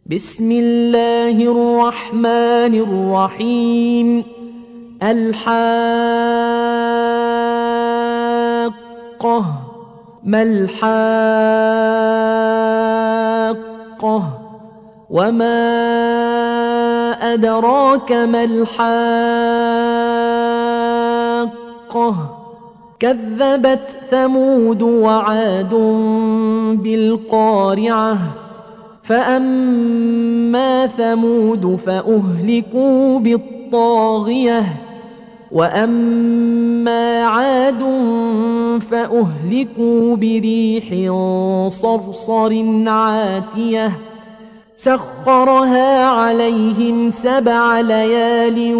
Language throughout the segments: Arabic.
بسم الله الرحمن الرحيم. الحاقة. ما الحاقة؟ وما أدراك ما الحاقة؟ كذبت ثمود وعاد بالقارعة. فأما ثمود فأهلكوا بالطاغية، وأما عاد فأهلكوا بريح صرصر عاتية سخرها عليهم 7 ليال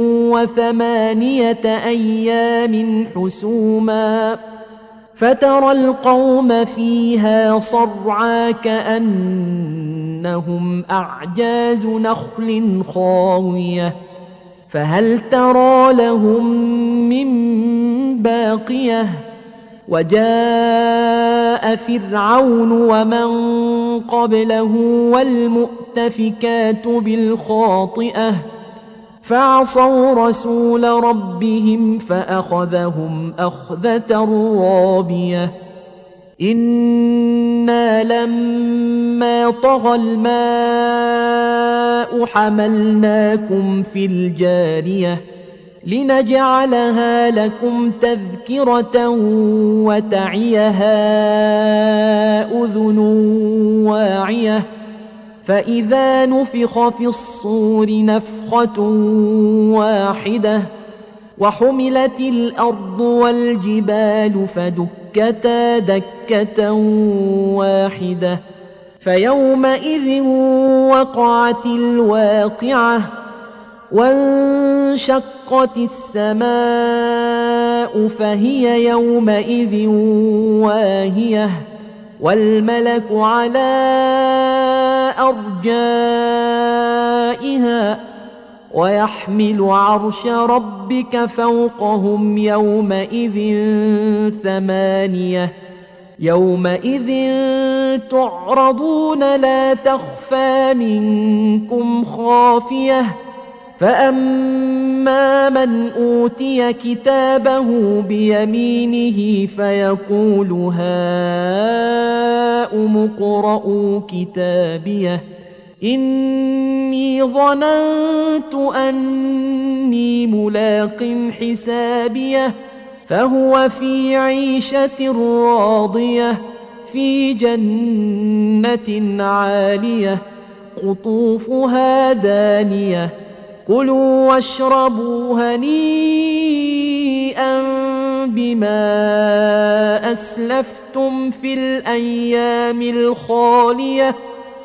و8 أيام حسوما، فترى القوم فيها صرعى كأنهم أعجاز نخل خاوية، فهل ترى لهم من باقية؟ وجاء فرعون ومن قبله والمؤتفكات بالخاطئة، فعصوا رسول ربهم فأخذهم أخذة رابية. إنا لما طغى الماء حملناكم في الجارية لنجعلها لكم تذكرة وتعيها أذن واعية، فإذا نفخ في الصور نفخة واحدة وحملت الأرض والجبال فدكتا دكة واحدة، فيومئذ وقعت الواقعة، وانشقت السماء فهي يومئذ واهية، والملك على أرجائها، ويحمل عرش ربك فوقهم يومئذ 8. يومئذ تعرضون لا تخفى منكم خافية، فأما من أوتي كتابه بيمينه فيقول هاؤم اقرءوا كتابيه إني ظننت أني ملاق حسابيه، فهو في عيشة راضية في جنة عالية قطوفها دانية. كلوا واشربوا هنيئا بما أسلفتم في الأيام الخالية.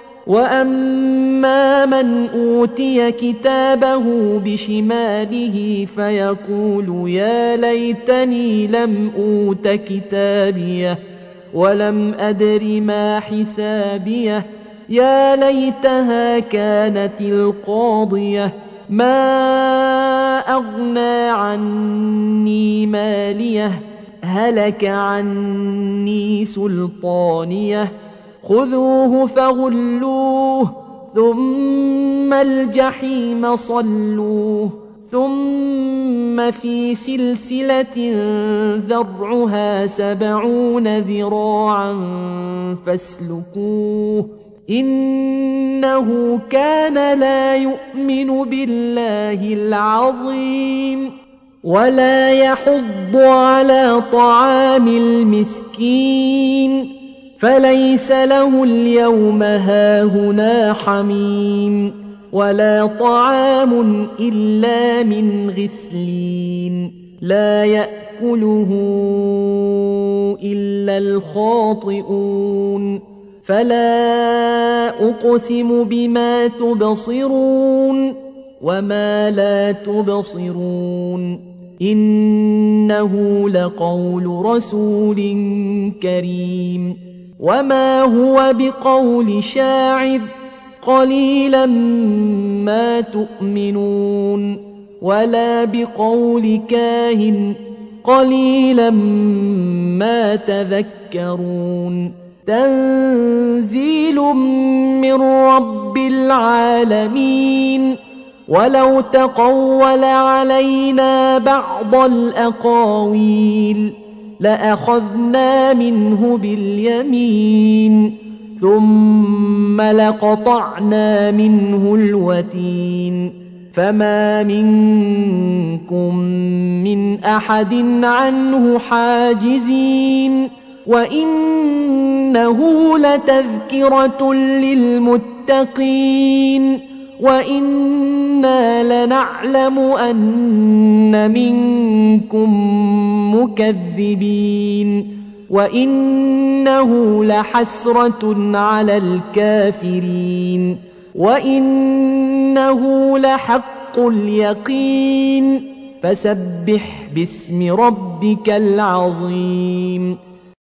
وأما من أوتي كتابه بشماله فيقول يا ليتني لم أوت كتابيه ولم أدر ما حسابيه، يا ليتها كانت القاضية ما أغنى عني ماليه هلك عني سلطانيه، خذوه فغلوه ثم الجحيم صلوه ثم في سلسلة ذرعها 70 ذراعا فاسلكوه إنه كان لا يؤمن بالله العظيم ولا يحض على طعام المسكين، فليس له اليوم هاهنا حميم ولا طعام إلا من غسلين لا يأكله إلا الخاطئون. فلا أقسم بما تبصرون وما لا تبصرون إنه لقول رسول كريم، وما هو بقول شاعر قليلا ما تؤمنون، ولا بقول كاهن قليلا ما تذكرون. تنزيل من رب العالمين ولو تقول علينا بعض الأقاويل لأخذنا منه باليمين ثم لقطعنا منه الوتين فما منكم من أحد عنه حاجزين وإنه لتذكرة للمتقين وإنا لنعلم أن منكم مكذبين وإنه لحسرة على الكافرين وإنه لحق اليقين فسبح باسم ربك العظيم